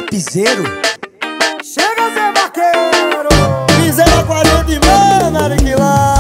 piseiro. Chega, Zé Vaqueiro. Piseiro é 40 e meio, Ariquilão.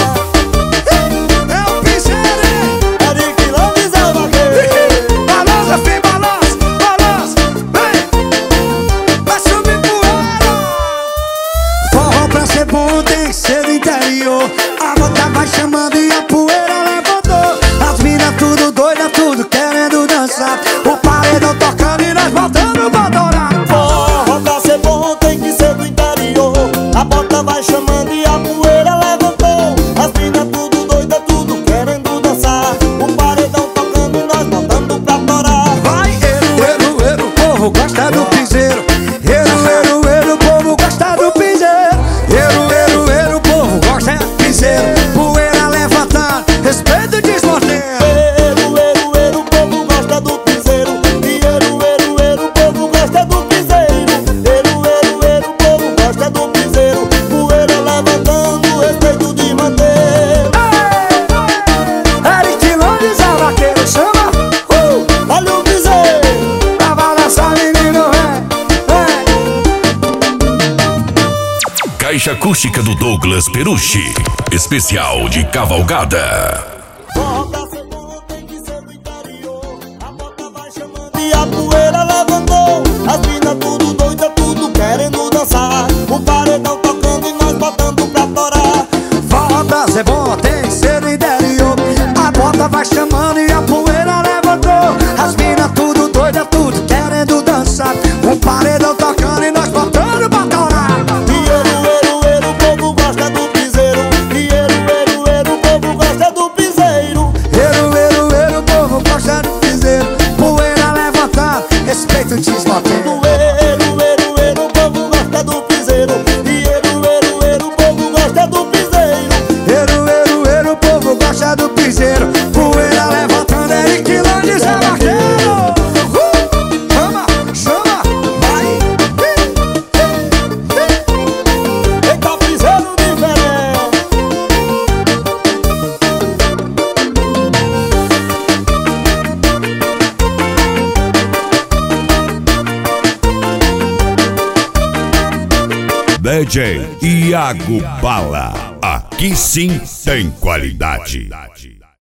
É o piseiro, hein? Ariquilão de Zé Vaqueiro. Balança, filho, balança, balança. Vem, vai subir poeira. Forró pra ser bom tem que ser do interior. A bota vai chamando e a poeira levantou. As minas tudo doida, tudo querendo dançar. O paredão tocando e nós voltando pra adorar. Forró pra ser bom tem que ser do interior. A bota vai chamando e a poeira levantou. As minas tudo doida, tudo querendo dançar. O paredão tocando e nós voltando pra adorar. Vai, eru, o povo gosta do piseiro. Eru, o povo gosta do piseiro. Eru, o povo gosta do piseiro. Poeira levantando, respeito desmortendo. Eru, o povo gosta do piseiro. E eru, o povo gosta do piseiro. Eru, o povo gosta do piseiro. Poeira levantando, respeito de manter. Ariquilão de Zé Vaqueiro, chama. Olha o piseiro. Pra balançar, menino, vem. Caixa acústica do Douglas Perucci. Especial de cavalgada. Forró pra ser bom tem que ser do interior. A bota vai chamando e a poeira levantou. As minas tudo doida, tudo querendo dançar. O paredão tocando e nós botando pra adorar. Forró pra ser bom tem que ser do interior. A bota vai chamando e a poeira levantou. As minas tudo doida, tudo querendo dançar. O paredão tocando e nós botando pra adorar. E eru, o povo gosta do piseiro. E eru, o povo gosta do piseiro. Eru, o povo gosta do piseiro. Poeira levantando, respeito desmantendo. Eru, o povo gosta do piseiro. E eru, o povo gosta do piseiro. Eru, o povo gosta do piseiro. Poeira levantando, Ariquilão de Zé Vaqueiro. Chama, vai. Eita, piseiro diferente. DJ Iago Bala. Aqui sim tem qualidade.